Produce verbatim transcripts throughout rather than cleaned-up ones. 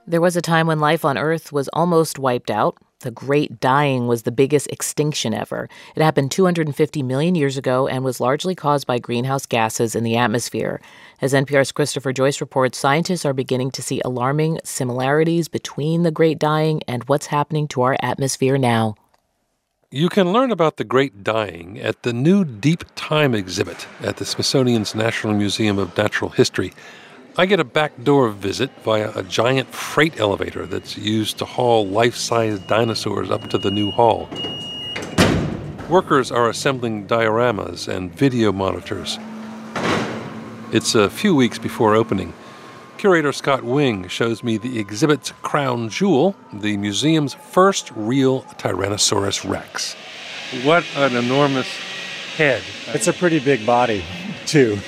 There was a time when life on Earth was almost wiped out. The Great Dying was the biggest extinction ever. It happened two hundred fifty million years ago and was largely caused by greenhouse gases in the atmosphere. As N P R's Christopher Joyce reports, scientists are beginning to see alarming similarities between the Great Dying and what's happening to our atmosphere now. You can learn about the Great Dying at the new Deep Time exhibit at the Smithsonian's National Museum of Natural History. I get a backdoor visit via a giant freight elevator that's used to haul life-size dinosaurs up to the new hall. Workers are assembling dioramas and video monitors. It's a few weeks before opening. Curator Scott Wing shows me the exhibit's crown jewel, the museum's first real Tyrannosaurus Rex. What an enormous head. It's a pretty big body, too.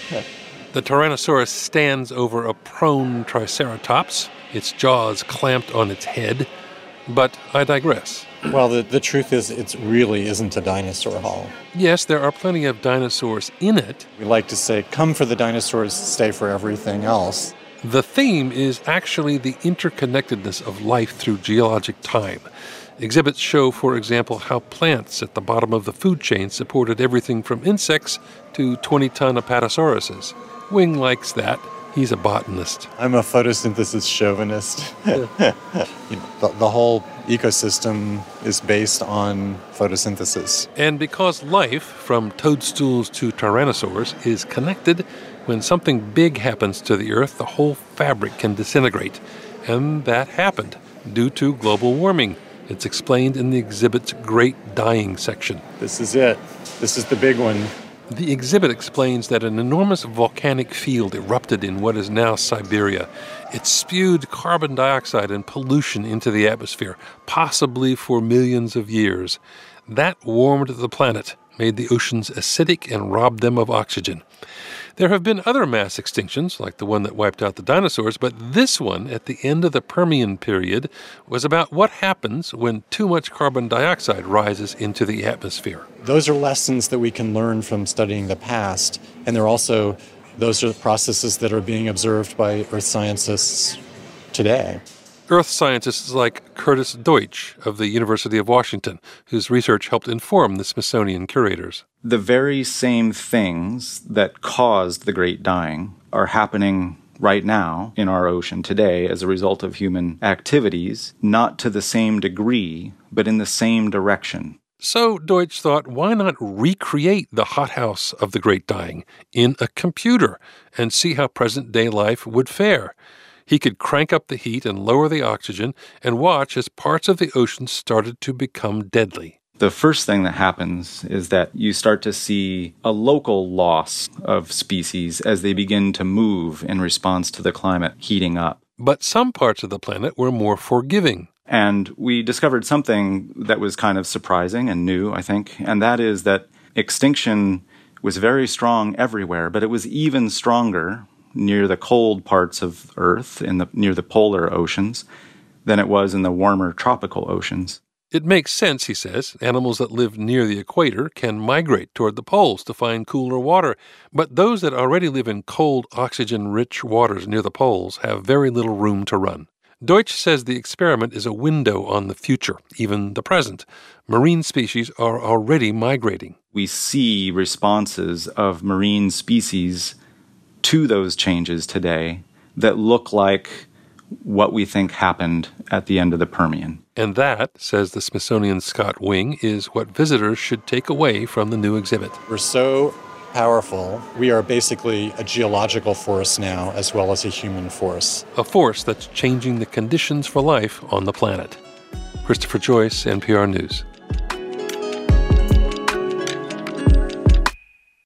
The Tyrannosaurus stands over a prone Triceratops, its jaws clamped on its head. But I digress. Well, the, the truth is, it really isn't a dinosaur hall. Yes, there are plenty of dinosaurs in it. We like to say, come for the dinosaurs, stay for everything else. The theme is actually the interconnectedness of life through geologic time. Exhibits show, for example, how plants at the bottom of the food chain supported everything from insects to twenty-ton apatosauruses. Wing likes that. He's a botanist. I'm a photosynthesis chauvinist. you know, the, the whole ecosystem is based on photosynthesis. And because life, from toadstools to tyrannosaurs, is connected, when something big happens to the Earth, the whole fabric can disintegrate. And that happened due to global warming. It's explained in the exhibit's Great Dying section. This is it. This is the big one. The exhibit explains that an enormous volcanic field erupted in what is now Siberia. It spewed carbon dioxide and pollution into the atmosphere, possibly for millions of years. That warmed the planet, made the oceans acidic, and robbed them of oxygen. There have been other mass extinctions, like the one that wiped out the dinosaurs, but this one, at the end of the Permian period, was about what happens when too much carbon dioxide rises into the atmosphere. Those are lessons that we can learn from studying the past, and they're also, those are the processes that are being observed by earth scientists today. Earth scientists like Curtis Deutsch of the University of Washington, whose research helped inform the Smithsonian curators. The very same things that caused the Great Dying are happening right now in our ocean today as a result of human activities, not to the same degree, but in the same direction. So Deutsch thought, why not recreate the hothouse of the Great Dying in a computer and see how present-day life would fare? He could crank up the heat and lower the oxygen and watch as parts of the ocean started to become deadly. The first thing that happens is that you start to see a local loss of species as they begin to move in response to the climate heating up. But some parts of the planet were more forgiving. And we discovered something that was kind of surprising and new, I think, and that is that extinction was very strong everywhere, but it was even stronger near the cold parts of Earth, in the near the polar oceans, than it was in the warmer tropical oceans. It makes sense, he says. Animals that live near the equator can migrate toward the poles to find cooler water, but those that already live in cold, oxygen-rich waters near the poles have very little room to run. Deutsch says the experiment is a window on the future, even the present. Marine species are already migrating. We see responses of marine species to those changes today that look like what we think happened at the end of the Permian. And that, says the Smithsonian's Scott Wing, is what visitors should take away from the new exhibit. We're so powerful. We are basically a geological force now, as well as a human force. A force that's changing the conditions for life on the planet. Christopher Joyce, N P R News.